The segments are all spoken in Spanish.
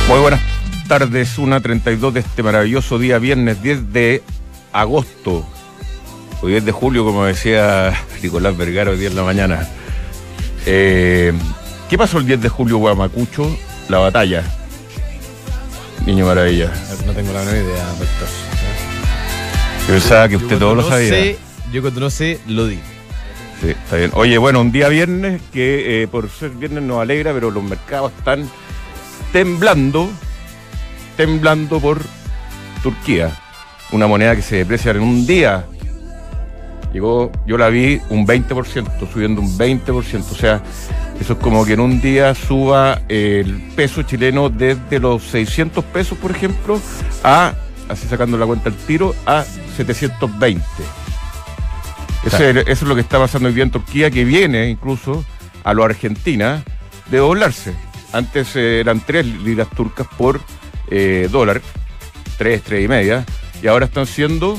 Muy buenas tardes, 1:32 de este maravilloso día, viernes 10 de agosto, o 10 de julio, como decía Nicolás Vergara hoy día en la mañana. ¿Qué pasó el 10 de julio, Guamacucho? La batalla. Niño Maravilla. No tengo la menor idea, doctor. Yo pensaba que usted todo lo sabía. Yo cuando no sé, lo digo. Sí, está bien. Oye, bueno, un día viernes que por ser viernes nos alegra, pero los mercados están temblando por Turquía. Una moneda que se deprecia en un día. Yo la vi un 20%, subiendo un 20%. O sea, eso es como que en un día suba el peso chileno desde los 600 pesos, por ejemplo, así sacando la cuenta al tiro, a 720. Eso es lo que está pasando hoy día en Turquía, que viene incluso a lo Argentina de doblarse. Antes eran 3 liras turcas por dólar, 3,5, y ahora están siendo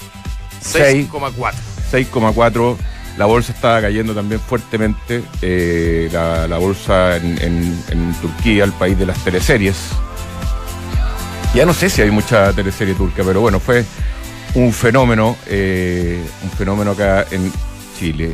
6,4. La bolsa está cayendo también fuertemente, la bolsa en Turquía, el país de las teleseries. Ya no sé si hay mucha teleserie turca, pero bueno, fue un fenómeno acá en Chile.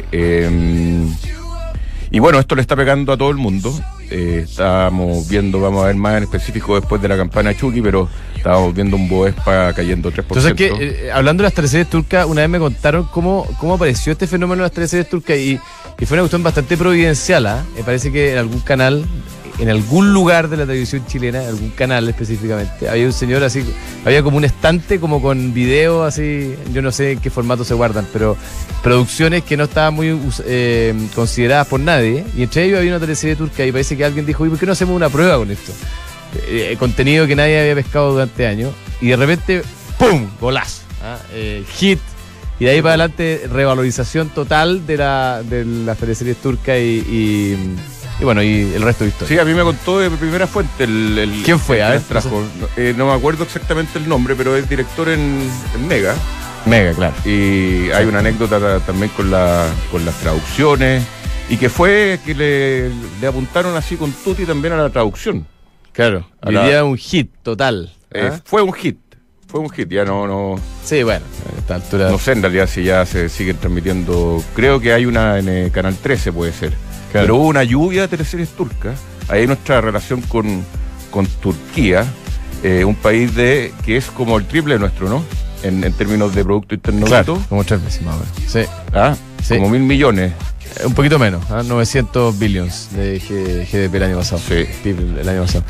Y bueno, esto le está pegando a todo el mundo. Estábamos viendo, vamos a ver más en específico después de la campana Chucky, pero estábamos viendo un Boespa cayendo 3%. Entonces, hablando de las teleseries turcas, una vez me contaron cómo apareció este fenómeno de las teleseries turcas y fue una cuestión bastante providencial. Me parece que en algún canal, en algún lugar de la televisión chilena, en algún canal específicamente, había un señor así, había como un estante como con video así, yo no sé en qué formato se guardan, pero producciones que no estaban muy consideradas por nadie, y entre ellos había una teleserie turca y parece que alguien dijo, ¿por qué no hacemos una prueba con esto? Contenido que nadie había pescado durante años, y de repente, ¡pum!, golazo, hit, y de ahí para adelante revalorización total de las teleseries turcas y bueno, y el resto de historia. Sí, a mí me contó de primera fuente ¿Quién fue? A ver, trajo. No me acuerdo exactamente el nombre, pero es director en Mega. Mega, claro. Y hay una anécdota también con las traducciones, y que fue que le apuntaron así con tutti también a la traducción. Claro, diría un hit total. Fue un hit, ya no. Sí, bueno, a esta altura. No sé en realidad si ya se siguen transmitiendo. Creo que hay una en Canal 13, puede ser. Claro. Pero hubo una lluvia de teleseries turcas. Ahí nuestra relación con Turquía, un país que es como el triple nuestro, ¿no? En términos de Producto Interno Bruto. Como 3 veces más o menos. Sí. Sí. Como 1.000 millones. Un poquito menos, 900 billions de GDP el año pasado. Sí. El año pasado.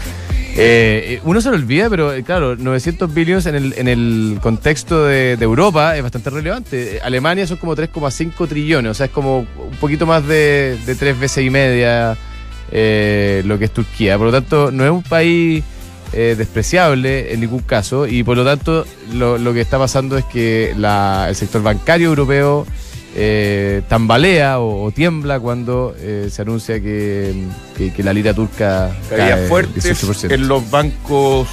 Uno se lo olvida, pero claro, 900 billions en el contexto de Europa es bastante relevante. Alemania son como 3,5 trillones, o sea, es como un poquito más de 3 veces y media lo que es Turquía. Por lo tanto, no es un país despreciable en ningún caso, y por lo tanto lo que está pasando es que el sector bancario europeo tambalea o tiembla cuando se anuncia que la lira turca caía fuerte en los bancos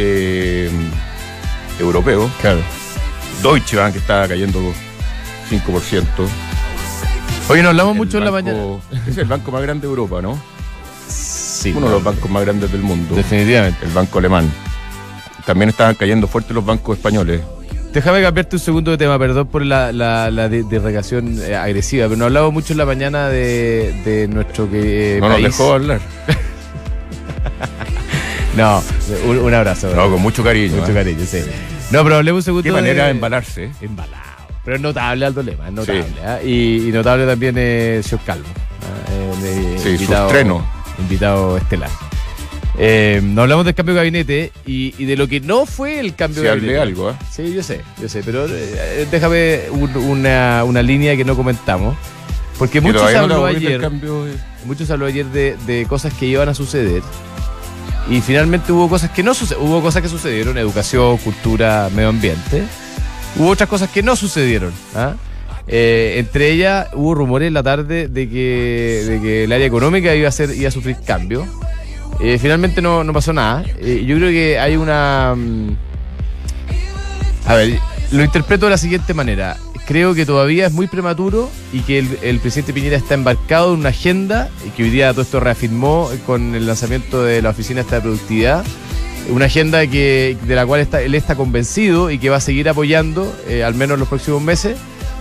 europeos. Claro. Deutsche Bank estaba cayendo 5%. Oye, nos hablamos mucho en la mañana. Es el banco más grande de Europa, ¿no? Sí. Uno de los bancos más grandes del mundo. Definitivamente. El banco alemán. También estaban cayendo fuerte los bancos españoles. Déjame cambiarte un segundo de tema, perdón por la disgregación agresiva, pero nos hablamos mucho en la mañana de nuestro país. No nos dejó hablar. No, un abrazo. No, con mucho cariño. Mucho cariño, sí. No, pero hablemos un segundo. Qué manera de embalarse. Embalado. Pero es notable Aldo Lema, es notable. Sí. Y notable también es Señor Calvo. Invitado, su estreno. Invitado estelar. Nos hablamos del cambio de gabinete y de lo que no fue el cambio de gabinete. Hablé algo, Sí, yo sé, pero déjame una línea que no comentamos. Porque muchos habló ayer de cosas que iban a suceder, y finalmente hubo cosas que no sucedieron. Hubo cosas que sucedieron: educación, cultura, medio ambiente. Hubo otras cosas que no sucedieron. Entre ellas hubo rumores en la tarde de que el área económica iba a sufrir cambios. Finalmente no pasó nada. Yo creo que hay una... A ver, lo interpreto de la siguiente manera. Creo que todavía es muy prematuro y que el presidente Piñera está embarcado en una agenda, y que hoy día todo esto reafirmó con el lanzamiento de la oficina esta de productividad, una agenda de la cual él está convencido y que va a seguir apoyando, al menos en los próximos meses,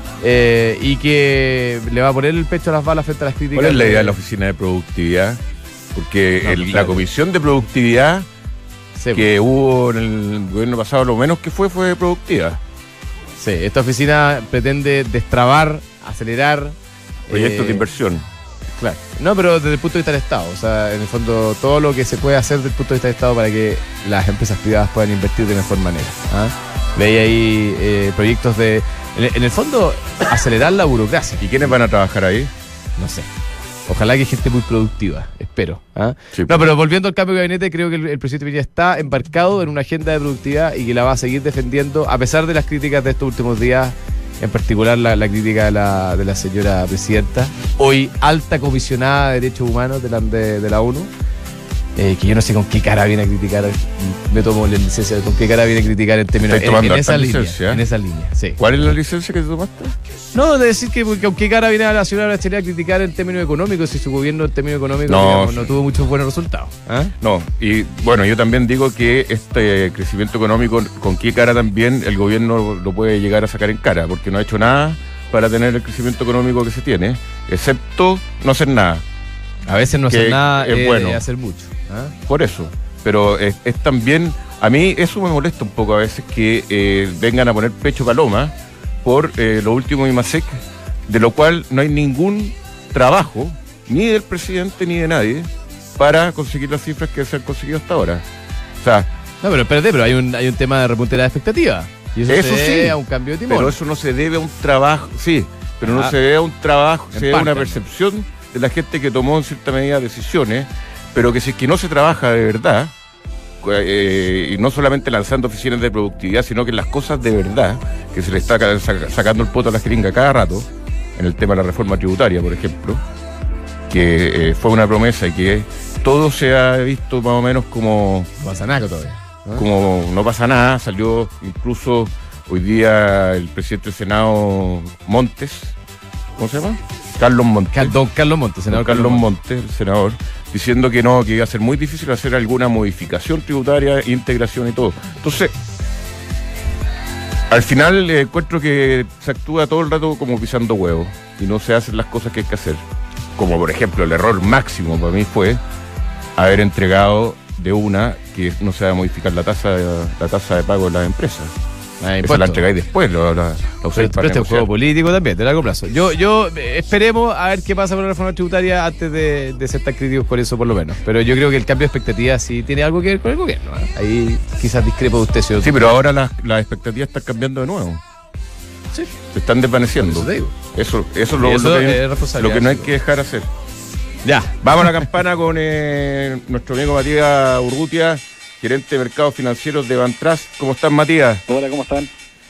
y que le va a poner el pecho a las balas frente a las críticas. ¿Cuál es la idea de la oficina de productividad? Porque la comisión de productividad que hubo en el gobierno pasado, lo menos que fue productiva. Sí, esta oficina pretende destrabar, acelerar proyectos de inversión. Claro. No, pero desde el punto de vista del Estado. O sea, en el fondo, todo lo que se puede hacer desde el punto de vista del Estado para que las empresas privadas puedan invertir de mejor manera. Veía ahí proyectos de... En el fondo, acelerar la burocracia. ¿Y quiénes van a trabajar ahí? No sé. Ojalá que gente muy productiva, espero. Sí, no, pero volviendo al cambio de gabinete, creo que el presidente Piñera está embarcado en una agenda de productividad y que la va a seguir defendiendo, a pesar de las críticas de estos últimos días, en particular la crítica de la señora presidenta, hoy alta comisionada de derechos humanos de la ONU, que yo no sé con qué cara viene a criticar, me tomo la licencia, con qué cara viene a criticar en términos en esa línea, sí. ¿Cuál es la licencia que te tomaste? No, de decir que con qué cara viene a la señora Bachelet a criticar en términos económicos, si su gobierno en términos económicos no tuvo muchos buenos resultados. No, y bueno, yo también digo que este crecimiento económico, con qué cara también el gobierno lo puede llegar a sacar en cara, porque no ha hecho nada para tener el crecimiento económico que se tiene, excepto no hacer nada. A veces no hacer nada es bueno. Hacer mucho. Por eso, pero es también, a mí eso me molesta un poco a veces que vengan a poner pecho paloma por lo último de IMASEC, de lo cual no hay ningún trabajo, ni del presidente ni de nadie, para conseguir las cifras que se han conseguido hasta ahora. O sea, no, pero espérate, pero hay un tema de repunte de la expectativa. Y eso se debe a un cambio de timón. Pero eso no se debe a un trabajo, sí, pero no se debe a un trabajo, se debe a una percepción de la gente que tomó en cierta medida decisiones, pero que si es que no se trabaja de verdad, y no solamente lanzando oficinas de productividad, sino que las cosas de verdad, que se le está sacando el poto a la jeringa cada rato, en el tema de la reforma tributaria, por ejemplo, que fue una promesa y que todo se ha visto más o menos como... No pasa nada todavía. Como no pasa nada, salió incluso hoy día el presidente del Senado Montes, ¿cómo se llama? Carlos Montes. Don Carlos Montes, senador Carlos Montes, el senador, diciendo que no, que iba a ser muy difícil hacer alguna modificación tributaria, integración y todo. Entonces, al final encuentro que se actúa todo el rato como pisando huevos y no se hacen las cosas que hay que hacer. Como por ejemplo, el error máximo para mí fue haber entregado de una que no se va a modificar la tasa de pago de las empresas. Esa la entregáis después, la usáis para este es un juego político también, de largo plazo. Yo esperemos a ver qué pasa con la reforma tributaria antes de ser tan críticos con eso, por lo menos. Pero yo creo que el cambio de expectativas sí tiene algo que ver con el gobierno. Ahí quizás discrepo de usted. Sí, pero ahora las expectativas están cambiando de nuevo. Sí. Se están desvaneciendo. Eso te digo. Eso es lo que no hay que dejar hacer. Ya. Vamos a la campana con nuestro amigo Matías Urrutia, gerente de mercados financieros de Bantrust. ¿Cómo estás, Matías? Hola, ¿cómo están?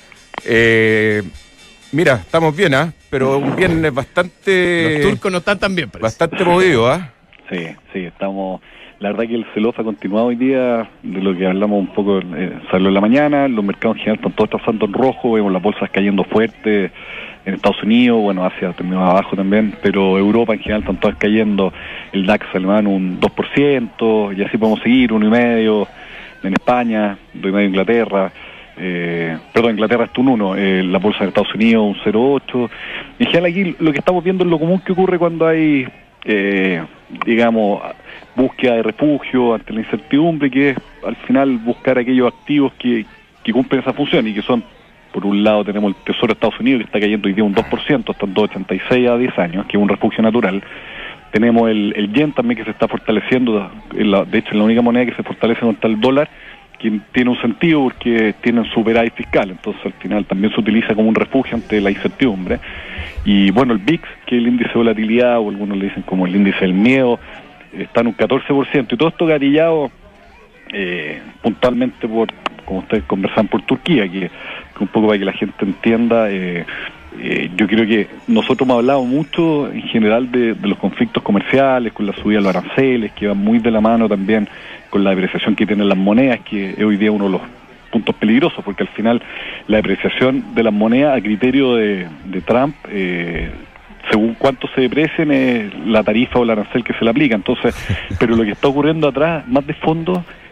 Mira, estamos bien, pero un viernes bastante... Los turcos no están tan bien, parece. Bastante movido, Sí, estamos... La verdad que el sell-off ha continuado hoy día, de lo que hablamos un poco, salió en la mañana, los mercados en general están todos trazando en rojo, vemos las bolsas cayendo fuerte en Estados Unidos, bueno, Asia terminó abajo también, pero Europa en general están todas cayendo, el DAX alemán un 2%, y así podemos seguir, 1,5%, en España, 2,5% en Inglaterra, Inglaterra está un 1, la bolsa de Estados Unidos un 0,8%, en general aquí lo que estamos viendo es lo común que ocurre cuando hay, digamos, búsqueda de refugio ante la incertidumbre, que es al final buscar aquellos activos que cumplen esa función y que son, por un lado tenemos el Tesoro de Estados Unidos que está cayendo hoy día un 2%, hasta 2,86 a 10 años, que es un refugio natural. Tenemos el yen también que se está fortaleciendo, de hecho es la única moneda que se fortalece contra el dólar, que tiene un sentido porque tienen superávit fiscal, entonces al final también se utiliza como un refugio ante la incertidumbre. Y bueno, el VIX, que es el índice de volatilidad, o algunos le dicen como el índice del miedo, está en un 14%, y todo esto gatillado puntualmente por, como ustedes conversan, por Turquía, que un poco para que la gente entienda, yo creo que nosotros hemos hablado mucho en general de los conflictos comerciales, con la subida de los aranceles, que van muy de la mano también con la depreciación que tienen las monedas, que es hoy día uno de los puntos peligrosos, porque al final la depreciación de las monedas a criterio de Trump, según cuánto se deprecien, la tarifa o el arancel que se le aplica. Entonces, pero lo que está ocurriendo atrás, más de fondo,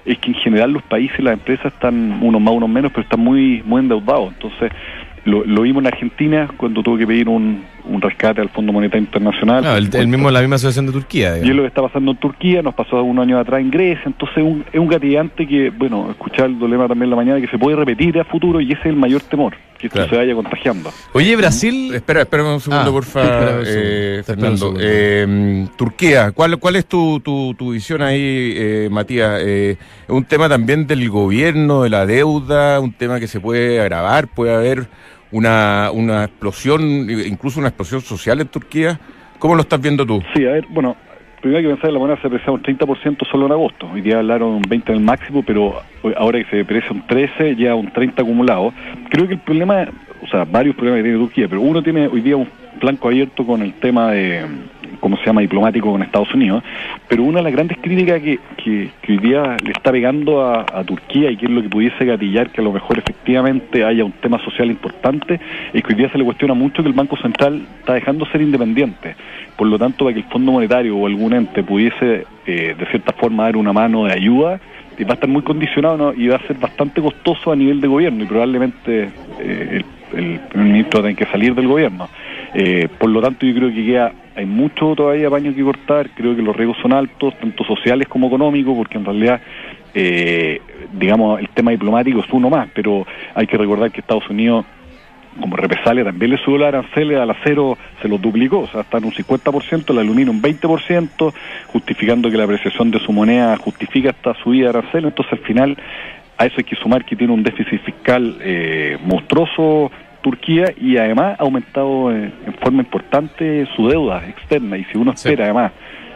es que en general los países y las empresas están, unos más, unos menos, pero están muy endeudados. Entonces, lo vimos en Argentina cuando tuvo que pedir un rescate al Fondo Monetario Internacional. No, la misma situación de Turquía, digamos. Y es lo que está pasando en Turquía, nos pasó unos años atrás en Grecia. Entonces es un gatillante que, bueno, escuchar el dolema también en la mañana, que se puede repetir a futuro, y ese es el mayor temor, que esto se vaya contagiando. Oye, Brasil... Espera un segundo, porfa, Fernando. Turquía, ¿cuál es tu visión ahí, Matías? Un tema también del gobierno, de la deuda, un tema que se puede agravar, puede haber una explosión, incluso una explosión social en Turquía. ¿Cómo lo estás viendo tú? Sí, a ver, bueno, primero hay que pensar que la moneda se aprecia un 30% solo en agosto. Hoy día hablaron un 20 en el máximo, pero ahora que se aprecia un 13, ya un 30 acumulado. Creo que el problema, o sea, varios problemas que tiene Turquía, pero uno tiene hoy día un flanco abierto con el tema de, ¿cómo se llama?, diplomático con Estados Unidos, pero una de las grandes críticas que hoy día le está pegando a Turquía, y que es lo que pudiese gatillar que a lo mejor efectivamente haya un tema social importante, es que hoy día se le cuestiona mucho que el Banco Central está dejando ser independiente. Por lo tanto, para que el Fondo Monetario o algún ente pudiese de cierta forma dar una mano de ayuda, va a estar muy condicionado, ¿no? Y va a ser bastante costoso a nivel de gobierno, y probablemente el primer ministro tenga que salir del gobierno. Por lo tanto, yo creo que hay mucho todavía paño que cortar. Creo que los riesgos son altos, tanto sociales como económicos, porque en realidad, digamos, el tema diplomático es uno más, pero hay que recordar que Estados Unidos, como represalia, también le subió los aranceles al acero, se los duplicó, o sea, está en un 50%, el aluminio un 20%, justificando que la apreciación de su moneda justifica esta subida de aranceles. Entonces, al final, a eso hay que sumar que tiene un déficit fiscal monstruoso Turquía, y además ha aumentado en forma importante su deuda externa, y si uno espera además,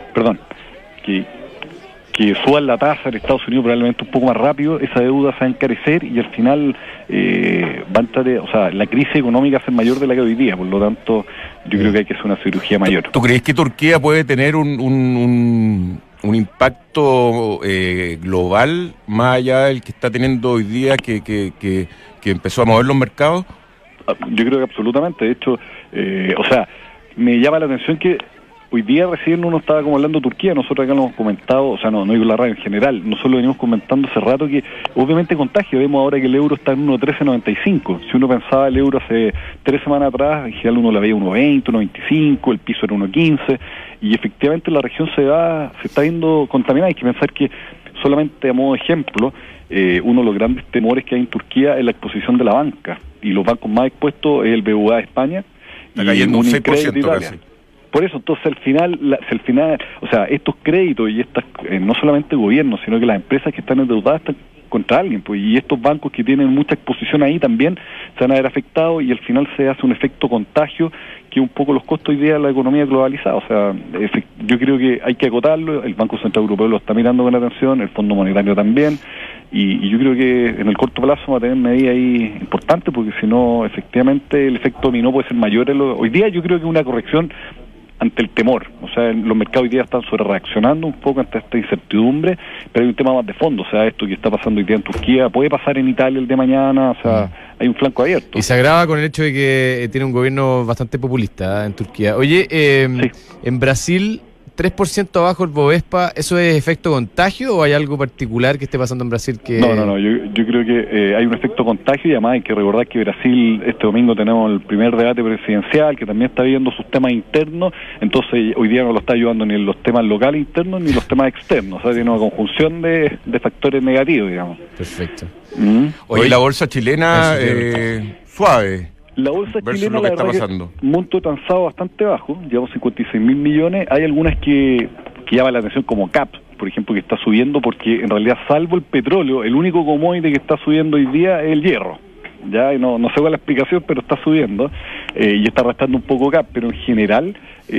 que suban la tasa en Estados Unidos probablemente un poco más rápido, esa deuda se va a encarecer, y al final va a entrar, o sea, la crisis económica va a ser mayor de la que hoy día. Por lo tanto, yo creo que hay que hacer una cirugía mayor. ¿Tú crees que Turquía puede tener un impacto global más allá del que está teniendo hoy día, que empezó a mover los mercados? Yo creo que absolutamente. De hecho, o sea, me llama la atención que hoy día recién uno estaba como hablando de Turquía. Nosotros acá lo hemos comentado, o sea, no digo la radio en general, nosotros lo venimos comentando hace rato, que obviamente contagio. Vemos ahora que el euro está en 1.1395. Si uno pensaba el euro hace 3 semanas atrás, en general uno la veía 1.20, 1.25, el piso era 1.15, y efectivamente la región se está viendo contaminada. Hay que pensar que, solamente a modo de ejemplo, uno de los grandes temores que hay en Turquía es la exposición de la banca, y los bancos más expuestos es el BBVA de España, está cayendo un 6% casi. Por eso, entonces, al final, o sea, estos créditos y estas, no solamente el gobierno, sino que las empresas que están endeudadas están contra alguien, pues, y estos bancos que tienen mucha exposición ahí también se van a ver afectados, y al final se hace un efecto contagio, que un poco los costos hoy día de la economía globalizada. O sea, yo creo que hay que acotarlo. El Banco Central Europeo lo está mirando con atención, el Fondo Monetario también, y yo creo que en el corto plazo va a tener medidas ahí importantes, porque si no, efectivamente, el efecto dominó puede ser mayor. Hoy día yo creo que una corrección ante el temor, o sea, los mercados hoy día están sobre reaccionando un poco ante esta incertidumbre, pero hay un tema más de fondo. O sea, esto que está pasando hoy día en Turquía puede pasar en Italia el de mañana. O sea, hay un flanco abierto. Y se agrava con el hecho de que tiene un gobierno bastante populista en Turquía. Oye, sí. En Brasil, 3% abajo el Bovespa, ¿eso es efecto contagio o hay algo particular que esté pasando en Brasil que...? No, yo creo que hay un efecto contagio, y además hay que recordar que Brasil, este domingo tenemos el primer debate presidencial, que también está viendo sus temas internos. Entonces hoy día no lo está ayudando ni en los temas locales internos ni los temas externos. O sea, tiene una conjunción de factores negativos, digamos. Perfecto. Hoy la bolsa chilena suave. La bolsa chilena, la verdad, que monto transado bastante bajo, llevamos 56.000 millones. Hay algunas que llaman la atención, como CAP, por ejemplo, que está subiendo, porque en realidad, salvo el petróleo, el único commodity que está subiendo hoy día es el hierro. Ya no sé cuál es la explicación, pero está subiendo, y está arrastrando un poco CAP, pero en general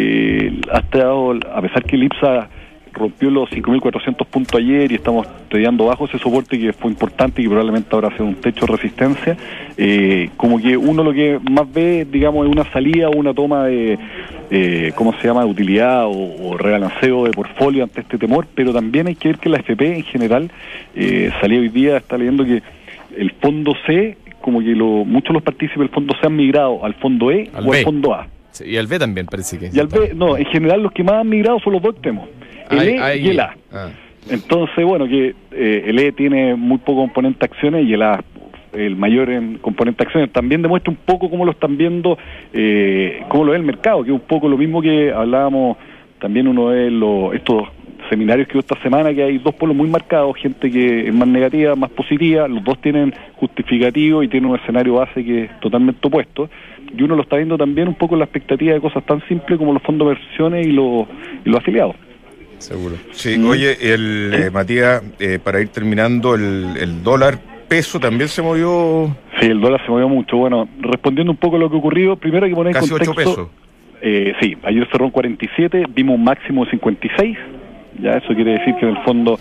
ha estado, a pesar que el IPSA rompió los 5.400 puntos ayer y estamos tradeando bajo ese soporte, que fue importante y que probablemente ahora sea un techo de resistencia, como que uno lo que más ve, digamos, es una salida o una toma de ¿cómo se llama?, de utilidad o rebalanceo de portfolio ante este temor. Pero también hay que ver que la FP en general, salía hoy día, está leyendo que el fondo C, como que muchos de los partícipes del fondo C han migrado al fondo E o al fondo A. Sí, y al B también parece que... Y al B, no, en general los que más han migrado son los dos extremos, el E y el A. Entonces, bueno, que el E tiene muy poco componente acciones y el A el mayor en componente acciones. También demuestra un poco cómo lo están viendo, cómo lo ve el mercado, que es un poco lo mismo que hablábamos también uno de estos seminarios que hubo esta semana, que hay dos polos muy marcados, gente que es más negativa, más positiva, los dos tienen justificativo y tienen un escenario base que es totalmente opuesto, y uno lo está viendo también un poco en la expectativa de cosas tan simples como los fondos de inversiones y los afiliados. Seguro. Sí, oye, Matías, para ir terminando, el dólar peso también se movió. Sí, el dólar se movió mucho. Bueno, respondiendo un poco a lo que ha ocurrido, primero hay que poner casi en contexto. 8 pesos. Sí, ayer cerró en 47, vimos un máximo de 56. Ya eso quiere decir que en el fondo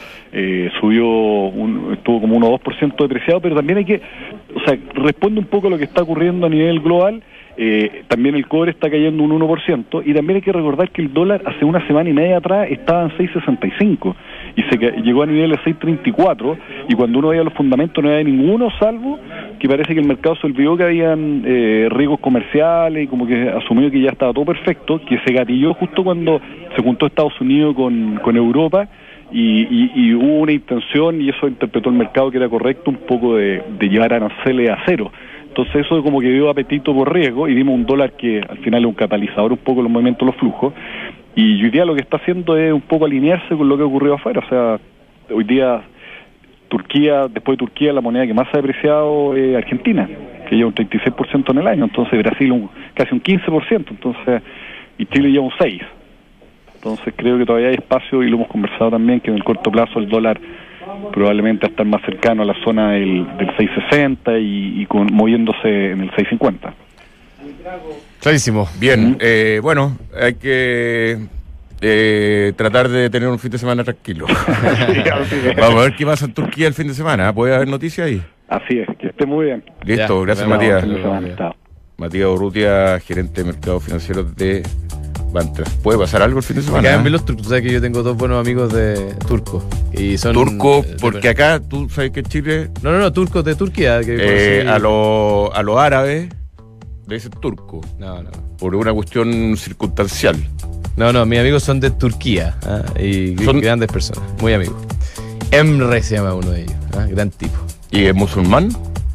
estuvo como 1 o 2% depreciado, pero también hay que, responde un poco a lo que está ocurriendo a nivel global. También el cobre está cayendo un 1%, y también hay que recordar que el dólar hace una semana y media atrás estaba en 6.65 y llegó a niveles de 6.34, y cuando uno veía los fundamentos no había ninguno, salvo que parece que el mercado se olvidó que habían riesgos comerciales y como que asumió que ya estaba todo perfecto, que se gatilló justo cuando se juntó Estados Unidos con Europa, y hubo una intención, y eso interpretó el mercado que era correcto, un poco de llevar aranceles a cero. Entonces eso como que dio apetito por riesgo, y vimos un dólar que al final es un catalizador un poco de los movimientos de los flujos, y hoy día lo que está haciendo es un poco alinearse con lo que ocurrió afuera. O sea, hoy día Turquía, después de Turquía, la moneda que más se ha depreciado es Argentina, que lleva un 36% en el año, entonces Brasil casi un 15%, entonces, y Chile lleva un 6%. Entonces creo que todavía hay espacio, y lo hemos conversado también, que en el corto plazo el dólar probablemente va a estar más cercano a la zona del 6.60 y moviéndose en el 6.50. Clarísimo. Bien, bueno, hay que tratar de tener un fin de semana tranquilo. Vamos a ver qué pasa en Turquía el fin de semana. ¿Puede haber noticias ahí? Así es, que esté muy bien. Listo, Ya, gracias, bueno, Matías. Matías Urrutia, gerente de mercados financieros de Bantra. ¿Puede pasar algo el fin de semana? Me caen bien los turcos. O sea que yo tengo dos buenos amigos de turcos. Y son turco, porque acá tú sabes que en Chile. No, turcos de Turquía. Que a los árabes le dicen turco. No. Por una cuestión circunstancial. No, mis amigos son de Turquía. Y son grandes personas. Muy amigos. Emre se llama uno de ellos. Gran tipo. ¿Y es musulmán?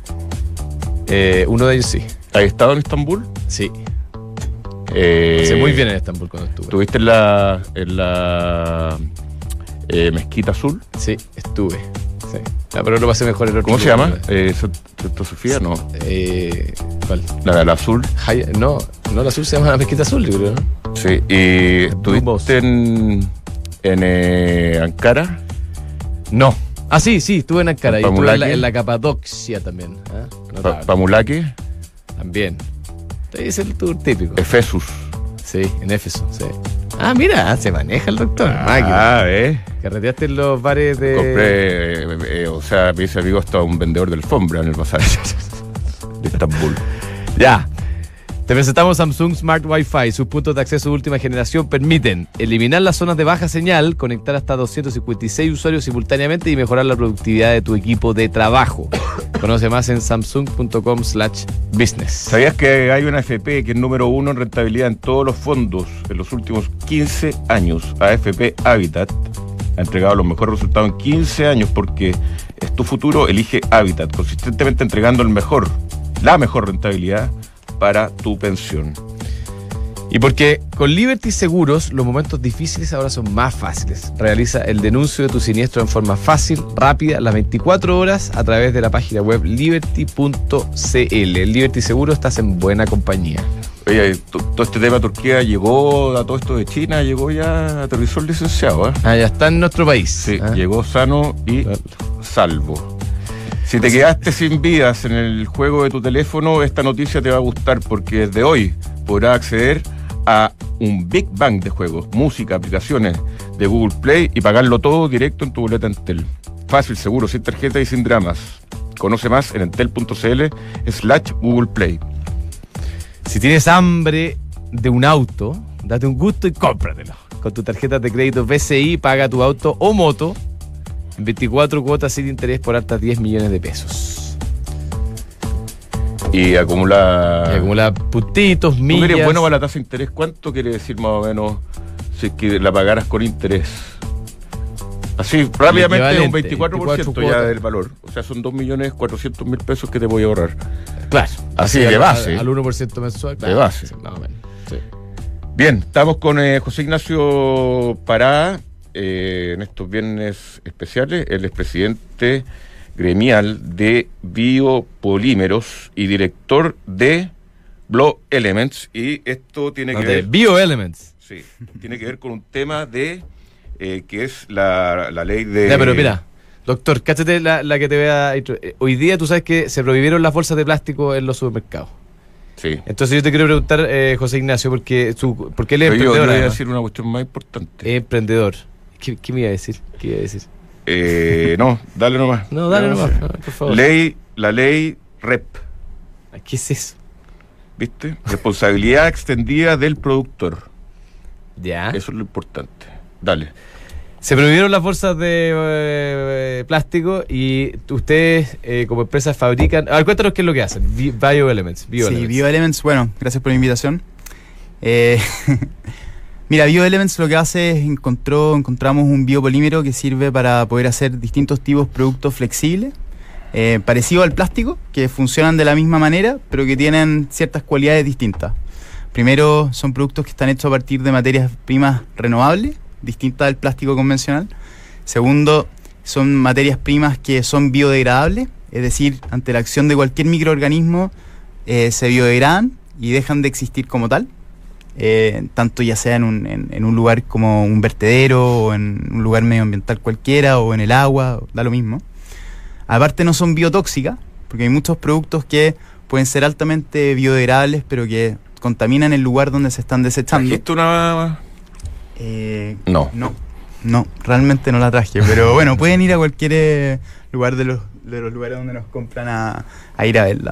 Uno de ellos sí. ¿Has estado en Estambul? Sí. Pasé muy bien en Estambul cuando estuve. ¿Estuviste en la Mezquita Azul? Sí, estuve. Sí. Pero lo pasé mejor en el otro. ¿Cómo se llama? ¿Santa Sofía? No. ¿Cuál? La azul. No, la azul se llama la Mezquita Azul, yo creo, ¿no? Sí. ¿Y estuviste en Ankara? No. Sí, estuve en Ankara. Y estuve en la Capadocia también. ¿Pamulaki? También. Es el tour típico. Efesus. Sí, en Éfeso, sí. Mira, se maneja el doctor. Carreteaste en los bares de... Compré, me hice amigo hasta un vendedor de alfombra en el bazar de Estambul. Ya. Te presentamos Samsung Smart Wi-Fi. Sus puntos de acceso de última generación permiten eliminar las zonas de baja señal, conectar hasta 256 usuarios simultáneamente y mejorar la productividad de tu equipo de trabajo. Conoce más en samsung.com/business. ¿Sabías que hay una AFP que es número 1 en rentabilidad en todos los fondos en los últimos 15 años? AFP Habitat ha entregado los mejores resultados en 15 años porque es tu futuro, elige Habitat, consistentemente entregando la mejor rentabilidad para tu pensión. Y porque con Liberty Seguros los momentos difíciles ahora son más fáciles. Realiza el denuncio de tu siniestro en forma fácil, rápida, las 24 horas a través de la página web liberty.cl. En Liberty Seguros estás en buena compañía. Oye, todo este tema de Turquía llegó a todo esto de China, aterrizó el licenciado. Ya está en nuestro país. Sí, llegó sano y salvo. Si te quedaste sin vidas en el juego de tu teléfono, esta noticia te va a gustar porque desde hoy podrás acceder a un Big Bang de juegos, música, aplicaciones de Google Play y pagarlo todo directo en tu boleta Entel. Fácil, seguro, sin tarjeta y sin dramas. Conoce más en entel.cl/Google Play. Si tienes hambre de un auto, date un gusto y cómpratelo. Con tu tarjeta de crédito BCI paga tu auto o moto en 24 cuotas sin interés por hasta 10 millones de pesos. Y acumula puntitos, millas. ¿Tú eres bueno para la tasa de interés? ¿Cuánto quiere decir más o menos si es que la pagaras con interés? Así, rápidamente, un equivalente, 24% ya del valor. O sea, son 2.400.000 pesos que te voy a ahorrar. Claro. Así de base. Al 1% mensual. De base. Sí, más o menos. Sí. Bien, estamos con José Ignacio Parada en estos viernes especiales. Él es presidente gremial de biopolímeros y director de Blue Elements. Y esto tiene que ver... Bioelements. Sí, tiene que ver con un tema de... que es la ley de... Ya, pero mira, doctor, cáchate la que te voy a... Hoy día tú sabes que se prohibieron las bolsas de plástico en los supermercados. Sí. Entonces yo te quiero preguntar, José Ignacio, porque él es Pero emprendedor. yo voy a además. decir una cuestión más importante. Es emprendedor. ¿Qué me iba a decir? ¿Qué iba a decir? No, dale nomás. No, dale nomás, por favor. La ley REP, ¿Qué es eso? ¿viste? Responsabilidad extendida del productor. Ya. Eso es lo importante. Dale. Se prohibieron las bolsas de plástico y ustedes como empresas fabrican... A ver, cuéntanos qué es lo que hacen. Bioelements. Sí, Bioelements, bueno, gracias por la invitación. Mira, Bioelements lo que hace es encontramos un biopolímero que sirve para poder hacer distintos tipos de productos flexibles, parecido al plástico, que funcionan de la misma manera, pero que tienen ciertas cualidades distintas. Primero, son productos que están hechos a partir de materias primas renovables, distintas del plástico convencional. Segundo, son materias primas que son biodegradables, es decir, ante la acción de cualquier microorganismo se biodegradan y dejan de existir como tal, tanto ya sea en un lugar como un vertedero o en un lugar medioambiental cualquiera o en el agua, da lo mismo. Aparte no son biotóxicas, porque hay muchos productos que pueden ser altamente biodegradables, pero que contaminan el lugar donde se están desechando. ¿Trajiste una...? No, realmente no la traje, pero bueno, pueden ir a cualquier lugar de los lugares donde nos compran a ir a verla.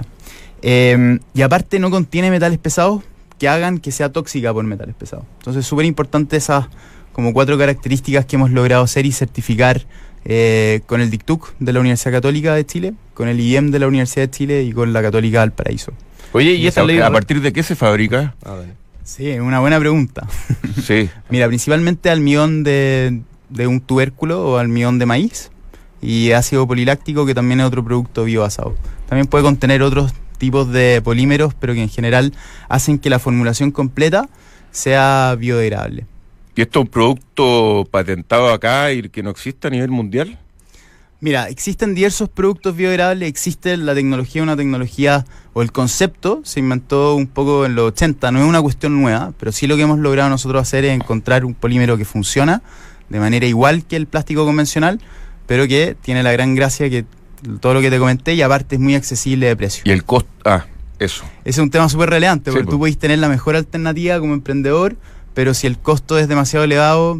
Y aparte no contiene metales pesados que hagan que sea tóxica por metales pesados. Entonces es súper importante esas como 4 características que hemos logrado hacer y certificar con el DICTUC de la Universidad Católica de Chile, con el IEM de la Universidad de Chile y con la Católica Valparaíso. Oye, ¿y esta ley? ¿A partir de qué se fabrica? Sí, es una buena pregunta. Sí. Mira, principalmente almidón de un tubérculo o almidón de maíz y ácido poliláctico, que también es otro producto biobasado. También puede contener otros tipos de polímeros, pero que en general hacen que la formulación completa sea biodegradable. ¿Y esto es un producto patentado acá y que no existe a nivel mundial? Mira, existen diversos productos biodegradables, existe la tecnología, una tecnología, o el concepto se inventó un poco en los 80, no es una cuestión nueva, pero sí lo que hemos logrado nosotros hacer es encontrar un polímero que funciona de manera igual que el plástico convencional, pero que tiene la gran gracia que todo lo que te comenté y aparte es muy accesible de precio. Y el costo, eso. Ese es un tema súper relevante, porque Sí, tú podés tener la mejor alternativa como emprendedor, pero si el costo es demasiado elevado,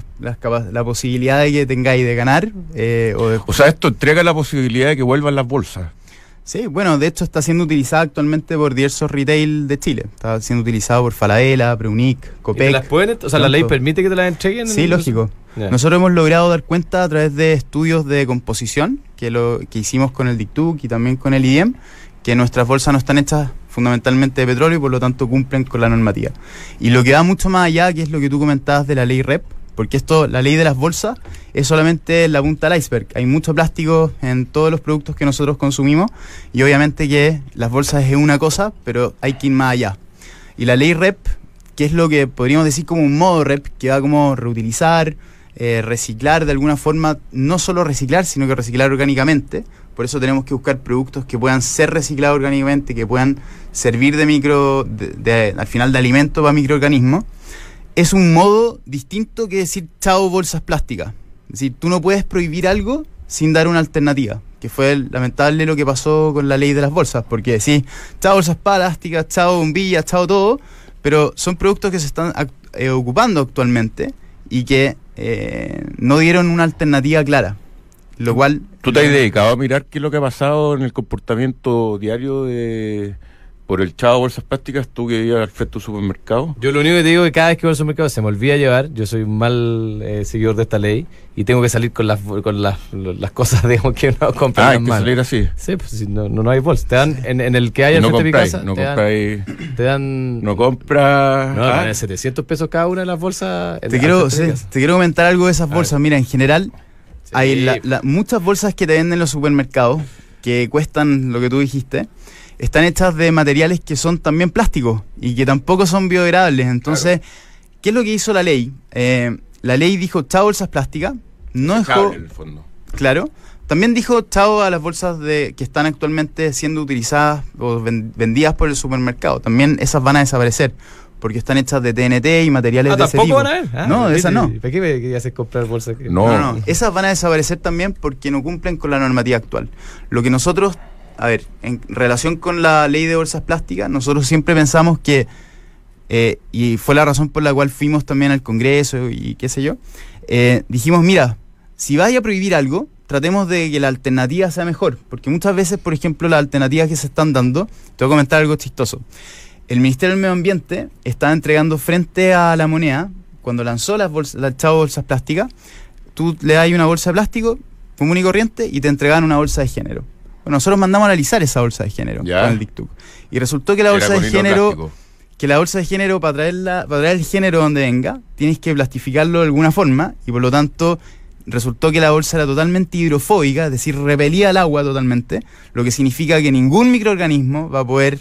la posibilidad de que tengáis de ganar... O sea, esto entrega la posibilidad de que vuelvan las bolsas. Sí, bueno, de hecho está siendo utilizada actualmente por diversos retail de Chile. Está siendo utilizado por Falabella, Preunic, Copec. ¿Las pueden? O sea, ¿la ley permite que te las entreguen? Sí, lógico. Yeah. Nosotros hemos logrado dar cuenta a través de estudios de composición que hicimos con el DICTUC y también con el IEM, que nuestras bolsas no están hechas fundamentalmente de petróleo y por lo tanto cumplen con la normativa. Y lo que va mucho más allá, que es lo que tú comentabas de la ley REP, porque la ley de las bolsas es solamente la punta del iceberg. Hay mucho plástico en todos los productos que nosotros consumimos y obviamente que las bolsas es una cosa, pero hay que ir más allá. Y la ley REP, que es lo que podríamos decir como un modo REP, que va como reutilizar, reciclar de alguna forma, no solo reciclar, sino que reciclar orgánicamente. Por eso tenemos que buscar productos que puedan ser reciclados orgánicamente, que puedan servir al final de alimento para microorganismos. Es un modo distinto que decir chao bolsas plásticas. Es decir, tú no puedes prohibir algo sin dar una alternativa, que fue lamentable lo que pasó con la ley de las bolsas, porque decís chao bolsas plásticas, chao bombillas, chao todo, pero son productos que se están ocupando actualmente y que no dieron una alternativa clara. Lo cual... ¿Tú te has dedicado a mirar qué es lo que ha pasado en el comportamiento diario por el chavo bolsas plásticas, tú que ibas al frente de un supermercado? Yo lo único que te digo es que cada vez que voy al supermercado se me olvida llevar, yo soy un mal seguidor de esta ley y tengo que salir con las cosas, digamos, que no compran hay que salir así. Sí, pues si no hay bolsas. Te dan, en el que hay al frente de mi casa, te dan... No compras... No, dan 700 pesos cada una de las bolsas. Te quiero comentar algo de esas bolsas. Mira, en general... Hay muchas bolsas que te venden en los supermercados que cuestan lo que tú dijiste, están hechas de materiales que son también plásticos y que tampoco son biodegradables. Entonces, ¿qué es lo que hizo la ley? La ley dijo chao bolsas plásticas, no dejó... En el fondo. Claro. También dijo chao a las bolsas que están actualmente siendo utilizadas o vendidas por el supermercado. También esas van a desaparecer porque están hechas de TNT y materiales de ese tipo. ¿Tampoco van a ver? No, esas no. ¿Para qué me querías comprar bolsas? No. Esas van a desaparecer también porque no cumplen con la normativa actual. Lo que nosotros, en relación con la ley de bolsas plásticas, nosotros siempre pensamos que, y fue la razón por la cual fuimos también al Congreso y qué sé yo, dijimos, mira, si vaya a prohibir algo, tratemos de que la alternativa sea mejor, porque muchas veces, por ejemplo, las alternativas que se están dando, te voy a comentar algo chistoso. El Ministerio del Medio Ambiente estaba entregando frente a la moneda, cuando lanzó las chao bolsas plásticas, tú le das una bolsa de plástico común y corriente y te entregaban una bolsa de género. Bueno, nosotros mandamos a analizar esa bolsa de género con el DICTUC. Y resultó que la bolsa de género, para traer el género donde venga, tienes que plastificarlo de alguna forma, y por lo tanto resultó que la bolsa era totalmente hidrofóbica, es decir, repelía el agua totalmente, lo que significa que ningún microorganismo va a poder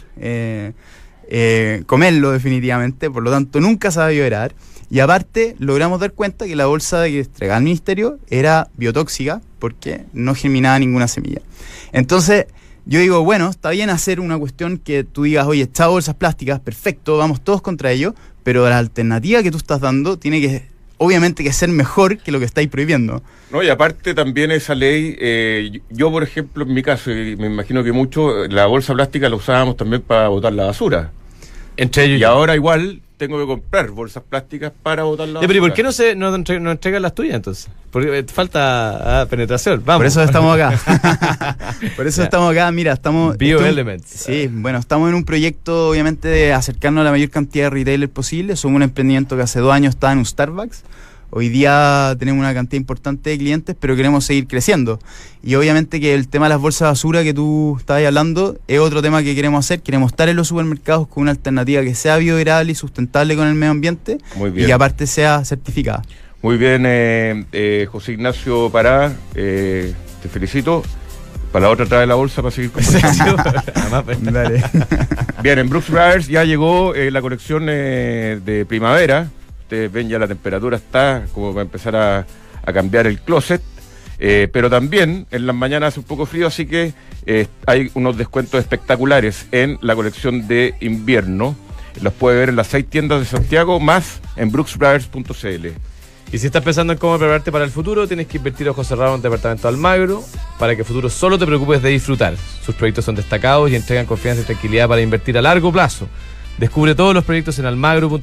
comerlo definitivamente, por lo tanto nunca se va a biodegradar. Y aparte logramos dar cuenta que la bolsa que entregaba al ministerio era biotóxica porque no germinaba ninguna semilla. Entonces yo digo, bueno, está bien hacer una cuestión que tú digas, oye, chao bolsas plásticas, perfecto, vamos todos contra ello, pero la alternativa que tú estás dando tiene que, obviamente, que ser mejor que lo que estáis prohibiendo. No, y aparte también esa ley, yo por ejemplo en mi caso, y me imagino que mucho, la bolsa plástica la usábamos también para botar la basura. Entre ellos. Y ahora igual tengo que comprar bolsas plásticas para botar la basura. Pero ¿y por qué no entregan las tuyas entonces? Porque falta penetración. Vamos. Por eso estamos acá. Por eso estamos acá. Mira, estamos... Bioelements. Sí, bueno, estamos en un proyecto obviamente de acercarnos a la mayor cantidad de retailers posible. Somos un emprendimiento que hace 2 años estaba en un Starbucks. Hoy día tenemos una cantidad importante de clientes, pero queremos seguir creciendo. Y obviamente que el tema de las bolsas de basura que tú estabas hablando es otro tema que queremos hacer. Queremos estar en los supermercados con una alternativa que sea biodegradable y sustentable con el medio ambiente. Muy bien. Y que aparte sea certificada. Muy bien, José Ignacio Pará, te felicito. Para la otra trae la bolsa para seguir conversando. Dale. Bien, en Brooks Brothers ya llegó la colección de primavera. Ustedes ven, ya la temperatura está como para empezar a cambiar el closet, pero también en las mañanas hace un poco frío, así que hay unos descuentos espectaculares en la colección de invierno. Los puede ver en las 6 tiendas de Santiago, más en brooksbrothers.cl. Y si estás pensando en cómo prepararte para el futuro, tienes que invertir a ojos cerrados en un departamento Almagro para que el futuro solo te preocupes de disfrutar. Sus proyectos son destacados y entregan confianza y tranquilidad para invertir a largo plazo. Descubre todos los proyectos en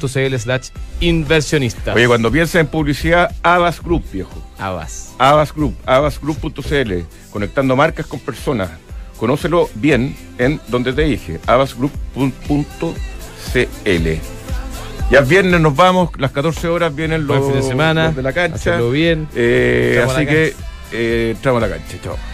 almagro.cl/inversionista. Oye, cuando pienses en publicidad, Abbas Group, viejo. Abbas Group, abbasgroup.cl, conectando marcas con personas. Conócelo bien en donde te dije, abbasgroup.cl. Ya es viernes, nos vamos, las 14 horas vienen los fin de semana, los de la cancha. Hacerlo bien. Así que entramos a la cancha, chao.